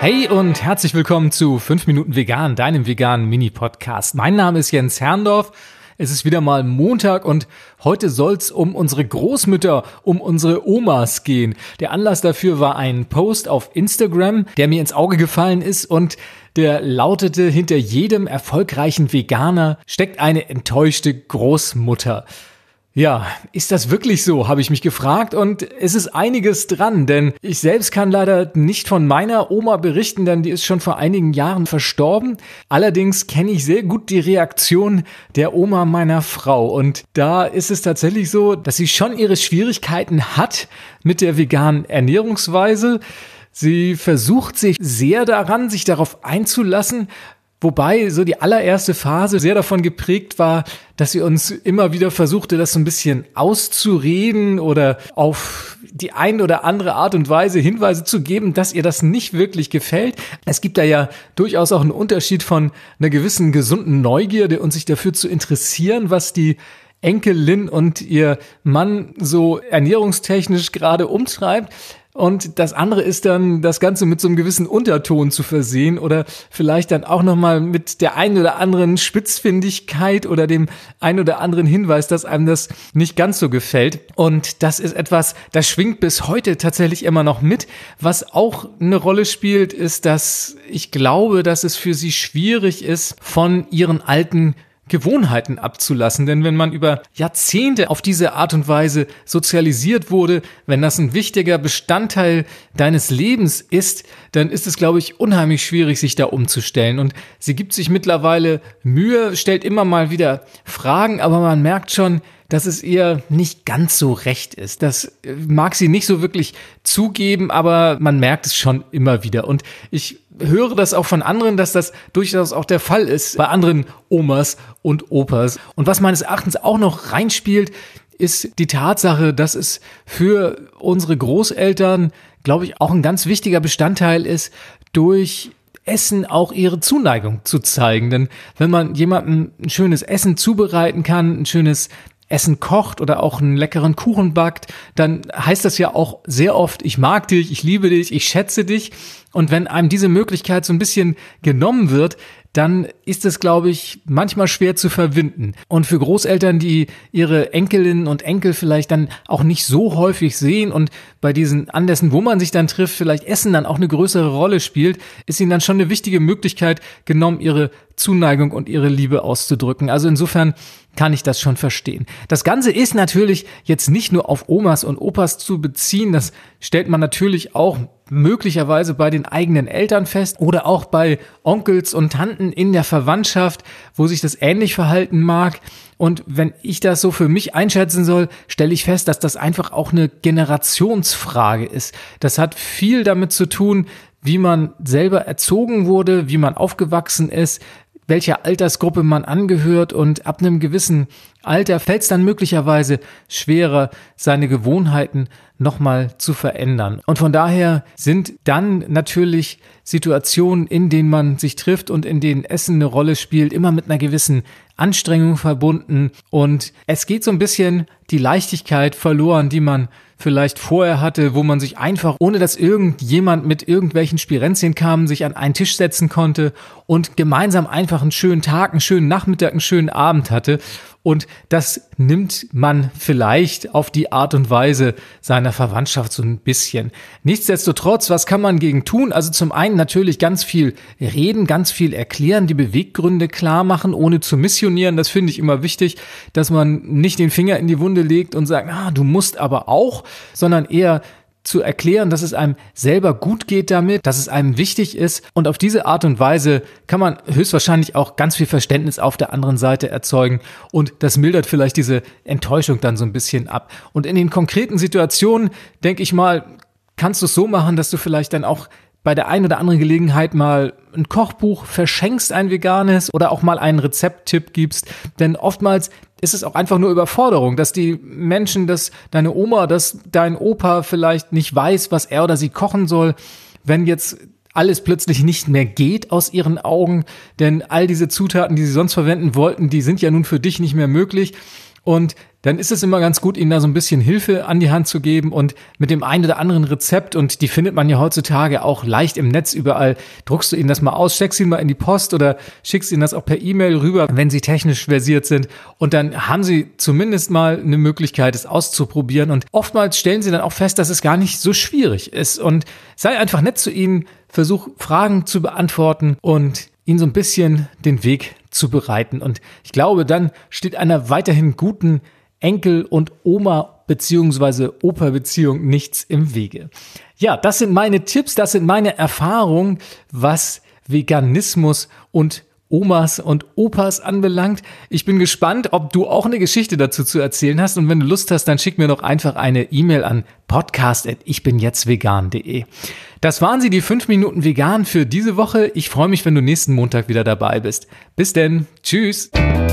Hey und herzlich willkommen zu 5 Minuten Vegan, deinem veganen Mini-Podcast. Mein Name ist Jens Herrndorf. Es ist wieder mal Montag und heute soll's um unsere Großmütter, um unsere Omas gehen. Der Anlass dafür war ein Post auf Instagram, der mir ins Auge gefallen ist und der lautete: Hinter jedem erfolgreichen Veganer steckt eine enttäuschte Großmutter. Ja, ist das wirklich so, habe ich mich gefragt, und es ist einiges dran, denn ich selbst kann leider nicht von meiner Oma berichten, denn die ist schon vor einigen Jahren verstorben. Allerdings kenne ich sehr gut die Reaktion der Oma meiner Frau, und da ist es tatsächlich so, dass sie schon ihre Schwierigkeiten hat mit der veganen Ernährungsweise. Sie versucht sich sehr daran, sich darauf einzulassen, wobei so die allererste Phase sehr davon geprägt war, dass sie uns immer wieder versuchte, das so ein bisschen auszureden oder auf die ein oder andere Art und Weise Hinweise zu geben, dass ihr das nicht wirklich gefällt. Es gibt da ja durchaus auch einen Unterschied von einer gewissen gesunden Neugierde und sich dafür zu interessieren, was die Enkelin und ihr Mann so ernährungstechnisch gerade umtreibt. Und das andere ist dann, das Ganze mit so einem gewissen Unterton zu versehen oder vielleicht dann auch nochmal mit der einen oder anderen Spitzfindigkeit oder dem einen oder anderen Hinweis, dass einem das nicht ganz so gefällt. Und das ist etwas, das schwingt bis heute tatsächlich immer noch mit. Was auch eine Rolle spielt, ist, dass ich glaube, dass es für sie schwierig ist, von ihren alten Gewohnheiten abzulassen, denn wenn man über Jahrzehnte auf diese Art und Weise sozialisiert wurde, wenn das ein wichtiger Bestandteil deines Lebens ist, dann ist es, glaube ich, unheimlich schwierig, sich da umzustellen. Und sie gibt sich mittlerweile Mühe, stellt immer mal wieder Fragen, aber man merkt schon, dass es ihr nicht ganz so recht ist. Das mag sie nicht so wirklich zugeben, aber man merkt es schon immer wieder. Und ich höre das auch von anderen, dass das durchaus auch der Fall ist bei anderen Omas und Opas. Und was meines Erachtens auch noch reinspielt, ist die Tatsache, dass es für unsere Großeltern, glaube ich, auch ein ganz wichtiger Bestandteil ist, durch Essen auch ihre Zuneigung zu zeigen. Denn wenn man jemandem ein schönes Essen zubereiten kann, ein schönes Essen kocht oder auch einen leckeren Kuchen backt, dann heißt das ja auch sehr oft: Ich mag dich, ich liebe dich, ich schätze dich. Und wenn einem diese Möglichkeit so ein bisschen genommen wird, dann ist es, glaube ich, manchmal schwer zu verwinden. Und für Großeltern, die ihre Enkelinnen und Enkel vielleicht dann auch nicht so häufig sehen und bei diesen Anlässen, wo man sich dann trifft, vielleicht Essen dann auch eine größere Rolle spielt, ist ihnen dann schon eine wichtige Möglichkeit genommen, ihre Zuneigung und ihre Liebe auszudrücken. Also insofern kann ich das schon verstehen. Das Ganze ist natürlich jetzt nicht nur auf Omas und Opas zu beziehen, das stellt man natürlich auch möglicherweise bei den eigenen Eltern fest oder auch bei Onkels und Tanten in der Verwandtschaft, wo sich das ähnlich verhalten mag. Und wenn ich das so für mich einschätzen soll, stelle ich fest, dass das einfach auch eine Generationsfrage ist. Das hat viel damit zu tun, wie man selber erzogen wurde, wie man aufgewachsen ist, welcher Altersgruppe man angehört, und ab einem gewissen Alter fällt es dann möglicherweise schwerer, seine Gewohnheiten nochmal zu verändern. Und von daher sind dann natürlich Situationen, in denen man sich trifft und in denen Essen eine Rolle spielt, immer mit einer gewissen Anstrengung verbunden. Und es geht so ein bisschen die Leichtigkeit verloren, die man vielleicht vorher hatte, wo man sich einfach, ohne dass irgendjemand mit irgendwelchen Spirenzien kam, sich an einen Tisch setzen konnte und gemeinsam einfach einen schönen Tag, einen schönen Nachmittag, einen schönen Abend hatte. Und das nimmt man vielleicht auf die Art und Weise seiner Verwandtschaft so ein bisschen. Nichtsdestotrotz, was kann man gegen tun? Also zum einen natürlich ganz viel reden, ganz viel erklären, die Beweggründe klar machen, ohne zu missionieren. Das finde ich immer wichtig, dass man nicht den Finger in die Wunde legt und sagt, du musst aber auch, sondern eher zu erklären, dass es einem selber gut geht damit, dass es einem wichtig ist, und auf diese Art und Weise kann man höchstwahrscheinlich auch ganz viel Verständnis auf der anderen Seite erzeugen, und das mildert vielleicht diese Enttäuschung dann so ein bisschen ab. Und in den konkreten Situationen, denke ich mal, kannst du es so machen, dass du vielleicht dann auch bei der einen oder anderen Gelegenheit mal ein Kochbuch verschenkst, ein veganes, oder auch mal einen Rezepttipp gibst, denn oftmals ist es auch einfach nur Überforderung, dass die Menschen, dass deine Oma, dass dein Opa vielleicht nicht weiß, was er oder sie kochen soll, wenn jetzt alles plötzlich nicht mehr geht aus ihren Augen, denn all diese Zutaten, die sie sonst verwenden wollten, die sind ja nun für dich nicht mehr möglich. Und dann ist es immer ganz gut, ihnen da so ein bisschen Hilfe an die Hand zu geben und mit dem einen oder anderen Rezept, und die findet man ja heutzutage auch leicht im Netz überall, druckst du ihnen das mal aus, steckst ihn mal in die Post oder schickst ihnen das auch per E-Mail rüber, wenn sie technisch versiert sind, und dann haben sie zumindest mal eine Möglichkeit, es auszuprobieren, und oftmals stellen sie dann auch fest, dass es gar nicht so schwierig ist, und sei einfach nett zu ihnen, versuch Fragen zu beantworten und ihnen so ein bisschen den Weg zu bereiten, und ich glaube, dann steht einer weiterhin guten Enkel- und Oma- bzw. Opa-Beziehung nichts im Wege. Ja, das sind meine Tipps, das sind meine Erfahrungen, was Veganismus und Omas und Opas anbelangt. Ich bin gespannt, ob du auch eine Geschichte dazu zu erzählen hast, und wenn du Lust hast, dann schick mir doch einfach eine E-Mail an podcast@ichbinjetztvegan.de. Das waren sie, die 5 Minuten vegan für diese Woche. Ich freue mich, wenn du nächsten Montag wieder dabei bist. Bis denn. Tschüss.